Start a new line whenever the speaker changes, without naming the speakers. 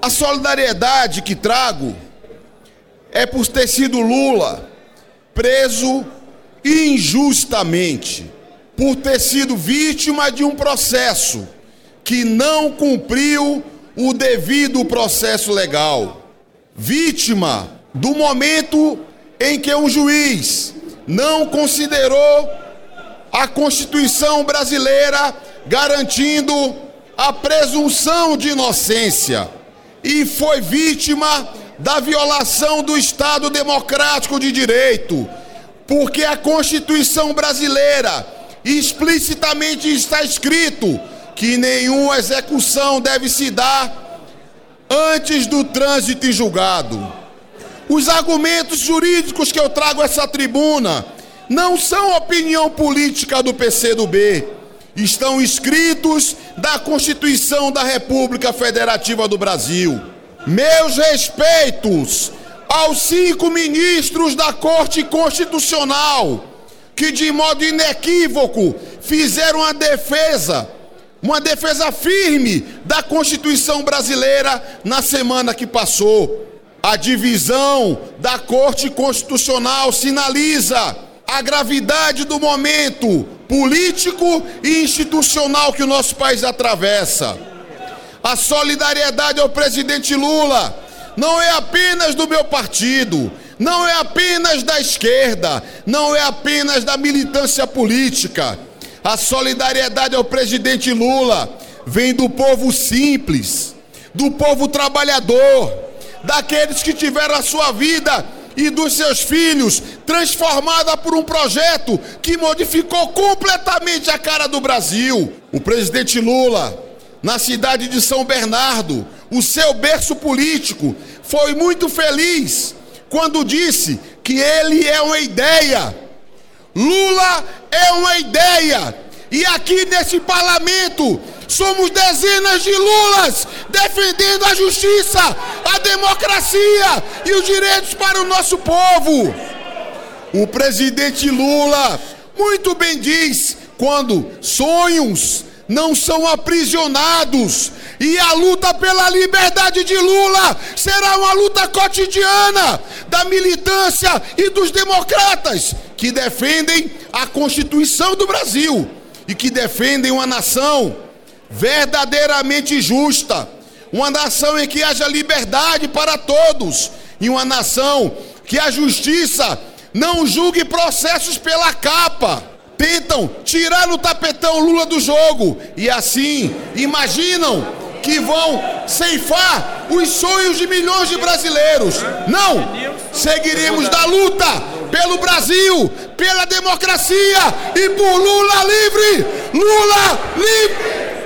A solidariedade que trago é por ter sido Lula preso injustamente, por ter sido vítima de um processo que não cumpriu o devido processo legal. Vítima do momento em que um juiz não considerou a Constituição brasileira garantindo a presunção de inocência e foi vítima da violação do Estado Democrático de Direito, porque a Constituição brasileira explicitamente está escrito que nenhuma execução deve se dar antes do trânsito em julgado. Os argumentos jurídicos que eu trago a essa tribuna não são opinião política do PCdoB, estão escritos da Constituição da República Federativa do Brasil. Meus respeitos aos 5 ministros da Corte Constitucional, que de modo inequívoco fizeram uma defesa firme da Constituição brasileira na semana que passou. A divisão da Corte Constitucional sinaliza a gravidade do momento político e institucional que o nosso país atravessa. A solidariedade ao presidente Lula não é apenas do meu partido, não é apenas da esquerda, não é apenas da militância política. A solidariedade ao presidente Lula vem do povo simples, do povo trabalhador, daqueles que tiveram a sua vida e dos seus filhos transformada por um projeto que modificou completamente a cara do Brasil. O presidente Lula, na cidade de São Bernardo, o seu berço político, foi muito feliz quando disse que ele é uma ideia. Lula é uma ideia. E aqui nesse parlamento somos dezenas de Lulas defendendo a justiça, a democracia e os direitos para o nosso povo. O presidente Lula muito bem diz quando sonhos não são aprisionados, e a luta pela liberdade de Lula será uma luta cotidiana da militância e dos democratas que defendem a Constituição do Brasil e que defendem uma nação verdadeiramente justa, uma nação em que haja liberdade para todos e uma nação que a justiça não julgue processos pela capa. Tentam tirar no tapetão Lula do jogo e assim imaginam que vão ceifar os sonhos de milhões de brasileiros. Não! Seguiremos da luta pelo Brasil, pela democracia e por Lula livre! Lula livre!